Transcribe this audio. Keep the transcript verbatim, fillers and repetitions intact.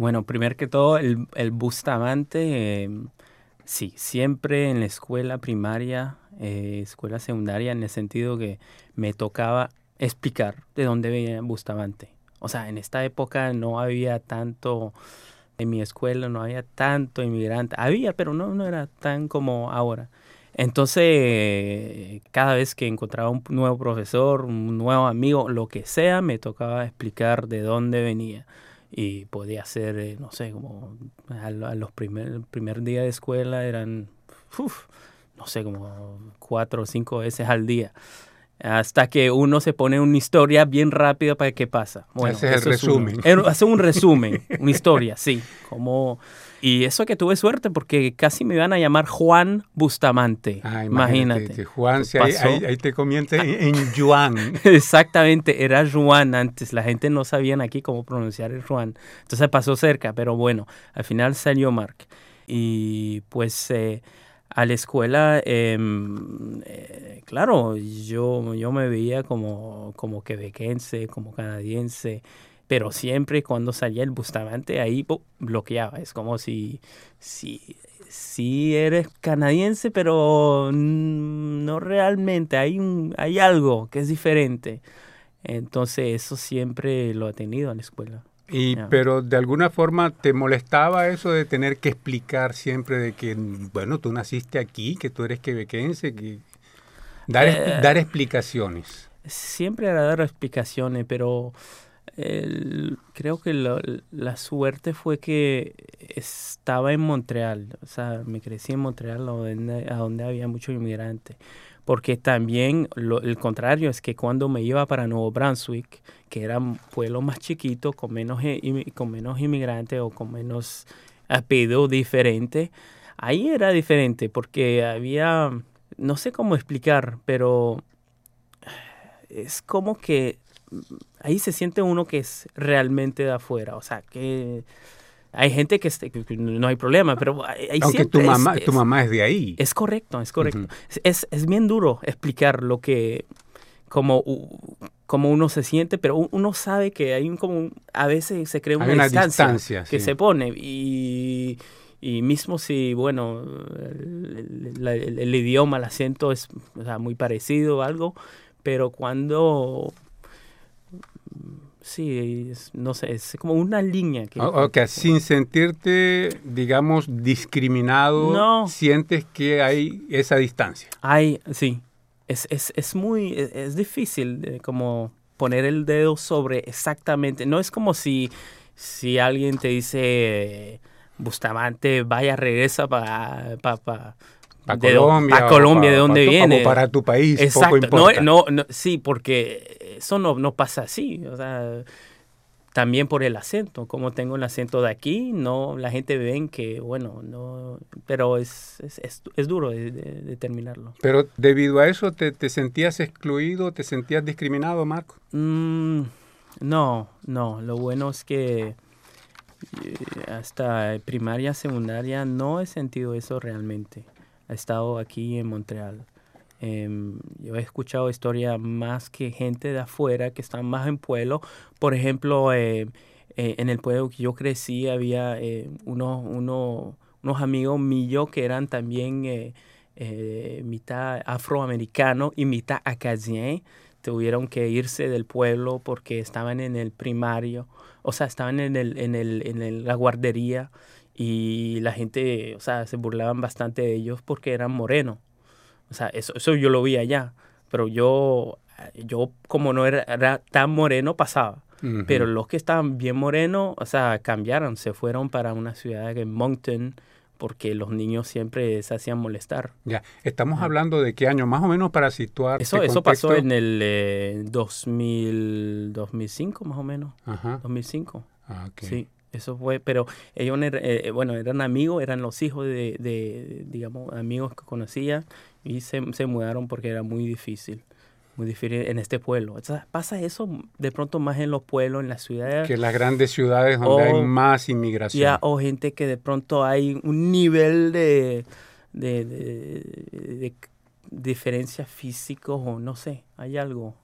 Bueno, primero que todo, el, el Bustamante, eh, sí, siempre en la escuela primaria, eh, escuela secundaria, en el sentido que me tocaba explicar de dónde venía Bustamante. O sea, en esta época no había tanto, en mi escuela no había tanto inmigrante. Había, pero no, no era tan como ahora. Entonces, eh, cada vez que encontraba un nuevo profesor, un nuevo amigo, lo que sea, me tocaba explicar de dónde venía. Y podía ser, eh, no sé, como a, lo- a los primer, el primer día de escuela eran, uf, no sé, como cuatro o cinco veces al día. Hasta que uno se pone una historia bien rápida para qué pasa. Bueno, Ese es el eso es uno. resumen. Er- Hace un resumen, una historia, sí. Como... Y eso que tuve suerte porque casi me iban a llamar Juan Bustamante. Ah, imagínate, Imagínate. que Juan, si ahí, ahí, Pasó. ahí te comienza en, en Yuan. Exactamente, era Juan antes. La gente no sabían aquí cómo pronunciar el Juan. Entonces pasó cerca, pero bueno, al final salió Mark. Y pues eh, a la escuela, em, eh, claro, yo, yo me veía como, como quebequense, como canadiense, pero siempre cuando salía el Bustamante ahí ¡pum! Bloqueaba. Es como si, si, si eres canadiense, pero mm, no realmente. Hay un, hay algo que es diferente. Entonces eso siempre lo he tenido en la escuela. Y, Ya. pero de alguna forma te molestaba eso de tener que explicar siempre de que, bueno, tú naciste aquí, que tú eres quebequense, que dar, expli- Eh, dar explicaciones. Siempre era dar explicaciones, pero el- creo que lo- la suerte fue que estaba en Montreal. O sea, me crecí en Montreal, a donde, a donde había muchos inmigrantes. Porque también lo- el contrario es que cuando me iba para Nuevo Brunswick, que era un pueblo más chiquito, con menos, e- imi- con menos inmigrantes o con menos apellido diferente, ahí era diferente porque había, no sé cómo explicar, pero es como que mm, ahí se siente uno que es realmente de afuera. O sea, que hay gente que, este- que no hay problema, pero hay, hay Aunque tu siempre es, mamá, tu es, mamá es de ahí. es correcto, es Ujú. correcto. Es, es, es bien duro explicar lo que, como, u- como uno se siente, pero u- uno sabe que hay un, como un- a veces se crea Hay una una distancia distancia, que sí. se pone y, y mismo si, bueno, el, el- el- el idioma, el acento es, o sea, muy parecido o algo, pero cuando sí, es- no sé, es como una línea que O, o falta. que sin sentirte, digamos, discriminado, No, sientes que hay esa distancia. hay, sí, es, es, es muy, es, es difícil eh, como poner el dedo sobre exactamente, no es como si, si alguien te dice, eh, Bustamante, vaya, regresa para pa, pa, Para de pa Colombia o Colombia, ¿de para dónde viene? para tu país, poco Exacto, no, importa. no, no, sí, porque eso no, no pasa así, o sea, también por el acento, como tengo el acento de aquí, no, la gente ven que, bueno, no, pero es, es, es, es duro de, de- determinarlo. Pero debido a eso, ¿te, te sentías excluido, te sentías discriminado, Marco? Mm, no, no, lo bueno es que eh, hasta primaria, secundaria no he sentido eso realmente. He estado aquí en Montreal. Em, yo he escuchado historias más que gente de afuera que están más en pueblo. Por ejemplo, eh, eh, en el pueblo que yo crecí había eh, unos, unos, unos amigos míos que eran también eh, eh, mitad afroamericano y mitad acadien. Tuvieron que irse del pueblo porque estaban en el primario, o sea, estaban en el, en el, en el- la guardería y la gente, o sea, se burlaban bastante de ellos porque eran morenos. O sea, eso, eso yo lo vi allá. Pero yo, yo como no era, era tan moreno, pasaba. Pero Ujú. los que estaban bien morenos, o sea, cambiaron, se fueron para una ciudad en Moncton porque los niños siempre se hacían molestar. Ya, estamos Ya. hablando de qué año, más o menos para situarte Eso, eso pasó contexto. en el eh, dos mil, dos mil cinco más o menos. Ajá, dos mil cinco. ah, ok. Sí, eso fue, pero ellos, er- eh, bueno, eran amigos, eran los hijos de, de, digamos, amigos que conocía y se, se mudaron porque era muy difícil, muy difícil en este pueblo. O sea, pasa eso de pronto más en los pueblos, en las ciudades, Que las grandes ciudades donde hay o más ya, inmigración. o gente que de pronto hay un nivel de, de, de, de diferencia físico o no sé, hay algo.